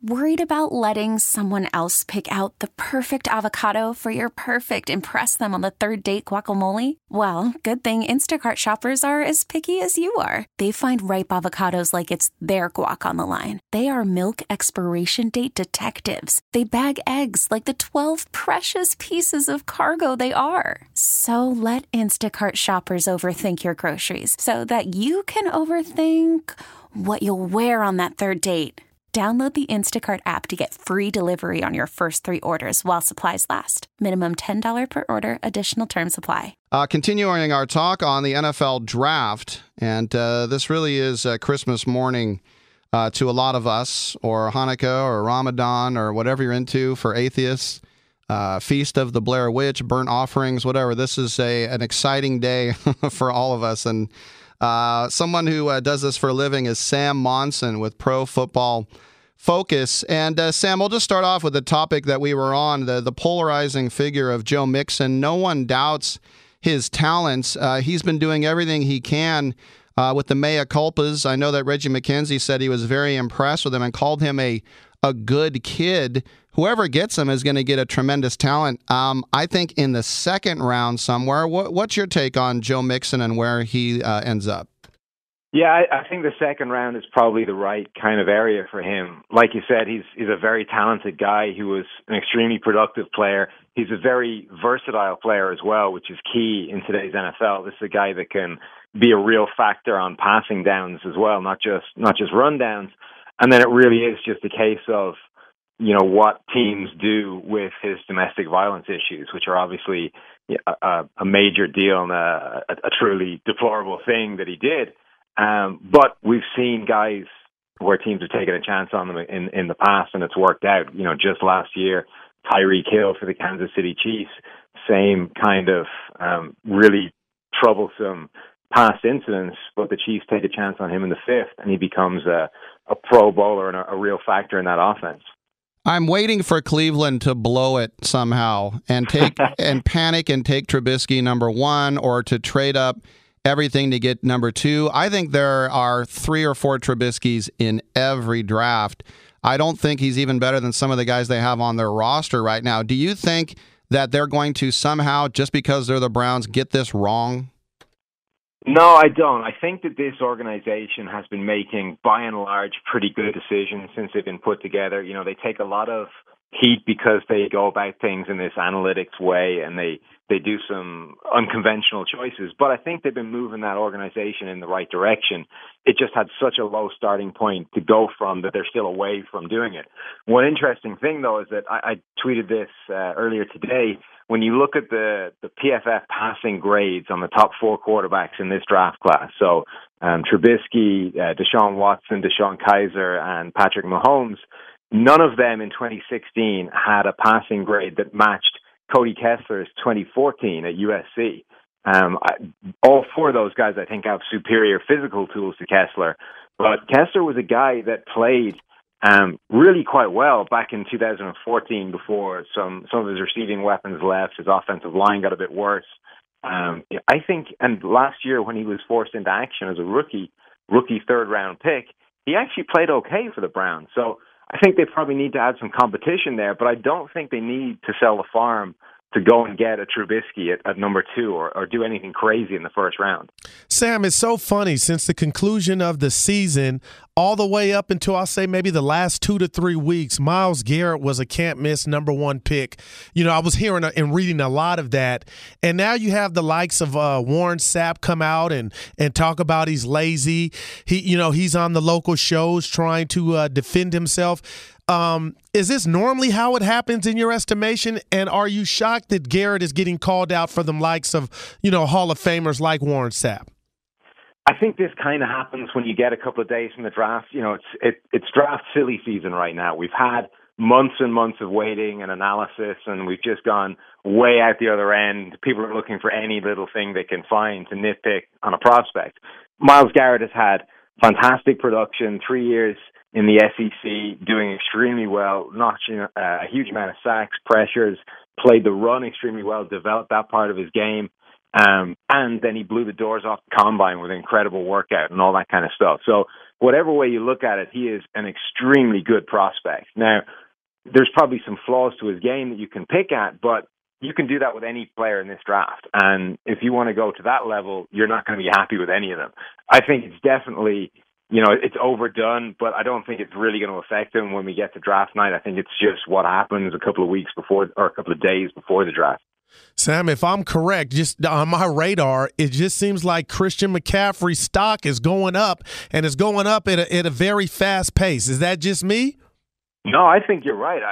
Worried about letting someone else pick out the perfect avocado for your perfect impress them on the third date guacamole? Well, good thing Instacart shoppers are as picky as you are. They find ripe avocados like it's their guac on the line. They are milk expiration date detectives. They bag eggs like the 12 precious pieces of cargo they are. So let Instacart shoppers overthink your groceries so that you can overthink what you'll wear on that third date. Download the Instacart app to get free delivery on your first 3 orders while supplies last. Minimum $10 per order. Additional terms apply. Continuing our talk on the NFL draft, and this really is Christmas morning to a lot of us, or Hanukkah or Ramadan or whatever you're into for atheists. Feast of the Blair Witch, burnt offerings, whatever. This is an exciting day for all of us. And someone who does this for a living is Sam Monson with Pro Football Focus. And Sam, we'll just start off with the topic that we were on, the polarizing figure of Joe Mixon. No one doubts his talents. He's been doing everything he can with the mea culpas. I know that Reggie McKenzie said he was very impressed with him and called him a good kid. Whoever gets him is going to get a tremendous talent. I think in the second round somewhere. What's your take on Joe Mixon and where he ends up? Yeah, I think the second round is probably the right kind of area for him. Like you said, he's a very talented guy who was an extremely productive player. He's a very versatile player as well, which is key in today's NFL. This is a guy that can be a real factor on passing downs as well, not just run downs. And then it really is just a case of, what teams do with his domestic violence issues, which are obviously a major deal and a truly deplorable thing that he did. But we've seen guys where teams have taken a chance on them in the past, and it's worked out. Just last year, Tyreek Hill for the Kansas City Chiefs, same kind of really troublesome past incidents, but the Chiefs take a chance on him in the 5th, and he becomes a Pro Bowler and a real factor in that offense. I'm waiting for Cleveland to blow it somehow and take and panic and take Trubisky number 1, or to trade up everything to get number 2. I think there are 3 or 4 Trubiskys in every draft. I don't think he's even better than some of the guys they have on their roster right now. Do you think that they're going to somehow, just because they're the Browns, get this wrong? No, I don't. I think that this organization has been making, by and large, pretty good decisions since they've been put together. They take a lot of heat because they go about things in this analytics way, and they do some unconventional choices. But I think they've been moving that organization in the right direction. It just had such a low starting point to go from that they're still away from doing it. One interesting thing, though, is that I tweeted this earlier today. When you look at the PFF passing grades on the top 4 quarterbacks in this draft class, so Trubisky, Deshaun Watson, Deshaun Kaiser, and Patrick Mahomes, none of them in 2016 had a passing grade that matched Cody Kessler's 2014 at USC. All 4 of those guys, I think, have superior physical tools to Kessler, but Kessler was a guy that played really quite well back in 2014 before some of his receiving weapons left. His offensive line got a bit worse. I think, and last year when he was forced into action as a rookie 3rd-round pick, he actually played okay for the Browns. So I think they probably need to add some competition there, but I don't think they need to sell the farm to go and get a Trubisky at number 2 or do anything crazy in the first round. Sam, it's so funny. Since the conclusion of the season, all the way up until, I'll say, maybe the last 2 to 3 weeks, Myles Garrett was a can't-miss number 1 pick. I was hearing and reading a lot of that. And now you have the likes of Warren Sapp come out and talk about he's lazy. He's on the local shows trying to defend himself. Is this normally how it happens in your estimation? And are you shocked that Garrett is getting called out for the likes of, Hall of Famers like Warren Sapp? I think this kind of happens when you get a couple of days from the draft. It's draft silly season right now. We've had months and months of waiting and analysis, and we've just gone way out the other end. People are looking for any little thing they can find to nitpick on a prospect. Myles Garrett has had fantastic production, 3 years in the SEC, doing extremely well, notching a huge amount of sacks, pressures, played the run extremely well, developed that part of his game. And then he blew the doors off the combine with an incredible workout and all that kind of stuff. So whatever way you look at it, he is an extremely good prospect. Now, there's probably some flaws to his game that you can pick at, but you can do that with any player in this draft. And if you want to go to that level, you're not going to be happy with any of them. I think it's definitely, it's overdone, but I don't think it's really going to affect him when we get to draft night. I think it's just what happens a couple of weeks before or a couple of days before the draft. Sam, if I'm correct, just on my radar, it just seems like Christian McCaffrey's stock is going up, and it's going up at a very fast pace. Is that just me? No, I think you're right.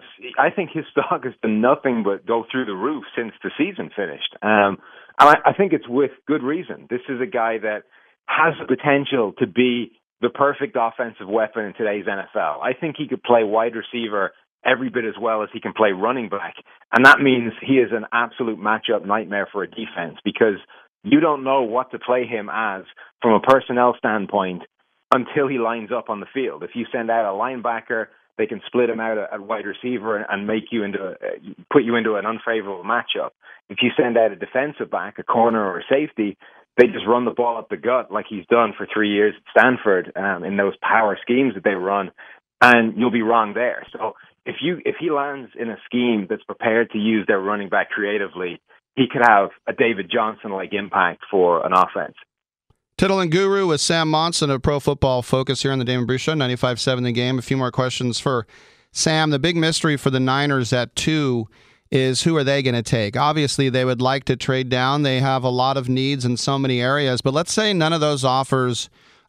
I think his stock has done nothing but go through the roof since the season finished. And I think it's with good reason. This is a guy that has the potential to be the perfect offensive weapon in today's NFL. I think he could play wide receiver every bit as well as he can play running back. And that means he is an absolute matchup nightmare for a defense because you don't know what to play him as from a personnel standpoint until he lines up on the field. If you send out a linebacker, they can split him out at wide receiver and make you put you into an unfavorable matchup. If you send out a defensive back, a corner or a safety, they just run the ball up the gut like he's done for 3 years at Stanford in those power schemes that they run, and you'll be wrong there. So if he lands in a scheme that's prepared to use their running back creatively, he could have a David Johnson-like impact for an offense. Tittle and Guru with Sam Monson of Pro Football Focus here on the Damon Bruce Show, 95.7 The Game. A few more questions for Sam. The big mystery for the Niners at 2 is who are they going to take? Obviously, they would like to trade down. They have a lot of needs in so many areas, but let's say none of those offers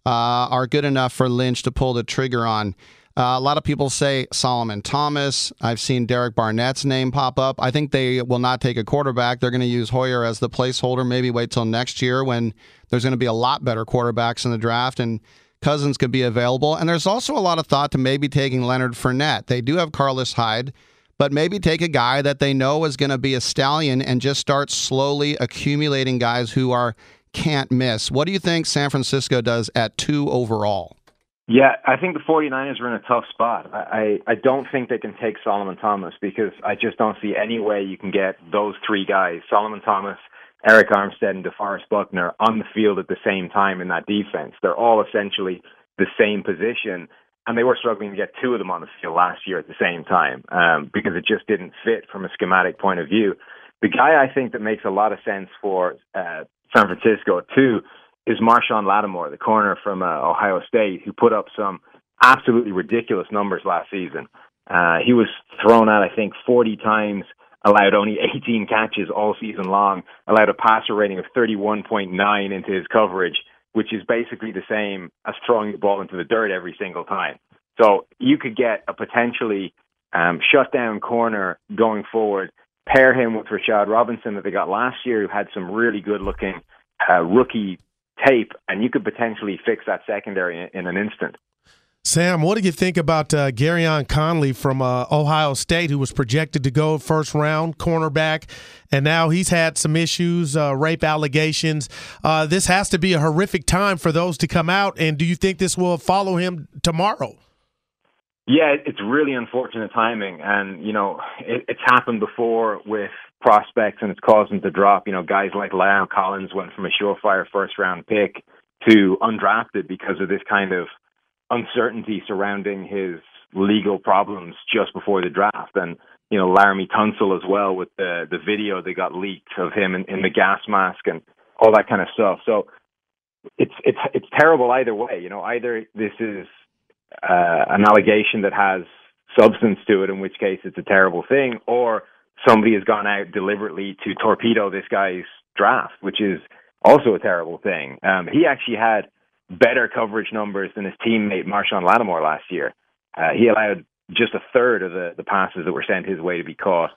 are good enough for Lynch to pull the trigger on. A lot of people say Solomon Thomas. I've seen Derek Barnett's name pop up. I think they will not take a quarterback. They're going to use Hoyer as the placeholder, maybe wait till next year when there's going to be a lot better quarterbacks in the draft and Cousins could be available. And there's also a lot of thought to maybe taking Leonard Fournette. They do have Carlos Hyde, but maybe take a guy that they know is going to be a stallion and just start slowly accumulating guys who can't miss. What do you think San Francisco does at 2 overall? Yeah, I think the 49ers are in a tough spot. I don't think they can take Solomon Thomas because I just don't see any way you can get those 3 guys, Solomon Thomas, Eric Armstead, and DeForest Buckner, on the field at the same time in that defense. They're all essentially the same position, and they were struggling to get 2 of them on the field last year at the same time because it just didn't fit from a schematic point of view. The guy I think that makes a lot of sense for San Francisco, too, is Marshawn Lattimore, the corner from Ohio State, who put up some absolutely ridiculous numbers last season. He was thrown out, I think, 40 times, allowed only 18 catches all season long, allowed a passer rating of 31.9 into his coverage, which is basically the same as throwing the ball into the dirt every single time. So you could get a potentially shutdown corner going forward, pair him with Rashad Robinson that they got last year, who had some really good-looking rookie tape, and you could potentially fix that secondary in an instant. Sam, what do you think about Garyon Conley from Ohio State, who was projected to go first round cornerback, and now he's had some issues, rape allegations. This has to be a horrific time for those to come out, and do you think this will follow him tomorrow? Yeah, it's really unfortunate timing, and, it's happened before with prospects, and it's caused them to drop. Guys like La'el Collins went from a surefire first-round pick to undrafted because of this kind of uncertainty surrounding his legal problems just before the draft. And, Laramie Tunsil as well with the video that got leaked of him in the gas mask and all that kind of stuff. So it's terrible either way. Either this is an allegation that has substance to it, in which case it's a terrible thing, or somebody has gone out deliberately to torpedo this guy's draft, which is also a terrible thing. He actually had better coverage numbers than his teammate Marshawn Lattimore last year. He allowed just a third of the passes that were sent his way to be caught.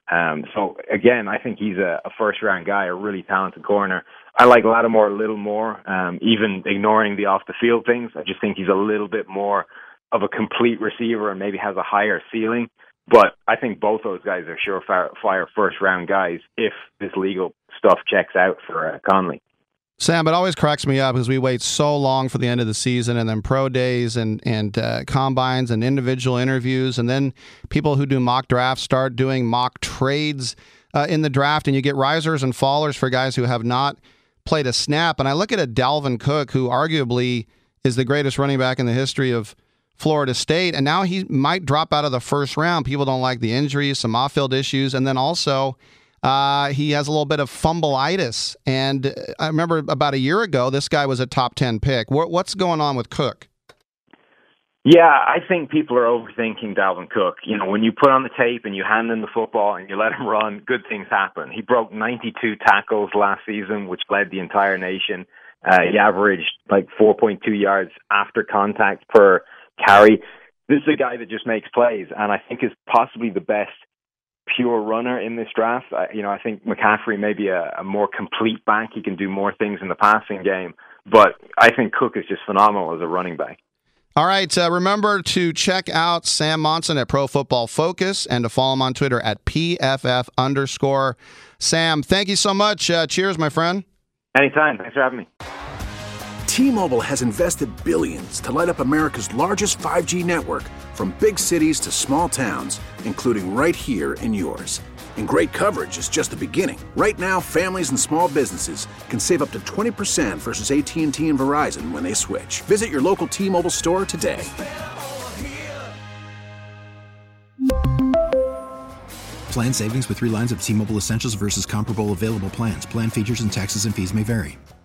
So again, I think he's a first-round guy, a really talented corner. I like Lattimore a little more, even ignoring the off-the-field things. I just think he's a little bit more of a complete receiver and maybe has a higher ceiling. But I think both those guys are surefire first-round guys if this legal stuff checks out for Conley. Sam, it always cracks me up because we wait so long for the end of the season and then pro days and combines and individual interviews, and then people who do mock drafts start doing mock trades. in the draft, and you get risers and fallers for guys who have not played a snap. And I look at a Dalvin Cook, who arguably is the greatest running back in the history of Florida State, and now he might drop out of the first round. People don't like the injuries, some off-field issues, and then also he has a little bit of fumbleitis. And I remember about a year ago, this guy was a top 10 pick. What's going on with Cook? Yeah, I think people are overthinking Dalvin Cook. You know, when you put on the tape and you hand him the football and you let him run, good things happen. He broke 92 tackles last season, which led the entire nation. He averaged like 4.2 yards after contact per carry. This is a guy that just makes plays, and I think is possibly the best pure runner in this draft. I think McCaffrey may be a more complete back. He can do more things in the passing game, but I think Cook is just phenomenal as a running back. All right, remember to check out Sam Monson at Pro Football Focus and to follow him on Twitter at PFF_. Sam, thank you so much. Cheers, my friend. Anytime. Thanks for having me. T-Mobile has invested billions to light up America's largest 5G network, from big cities to small towns, including right here in yours. And great coverage is just the beginning. Right now, families and small businesses can save up to 20% versus AT&T and Verizon when they switch. Visit your local T-Mobile store today. Plan savings with 3 lines of T-Mobile Essentials versus comparable available plans. Plan features and taxes and fees may vary.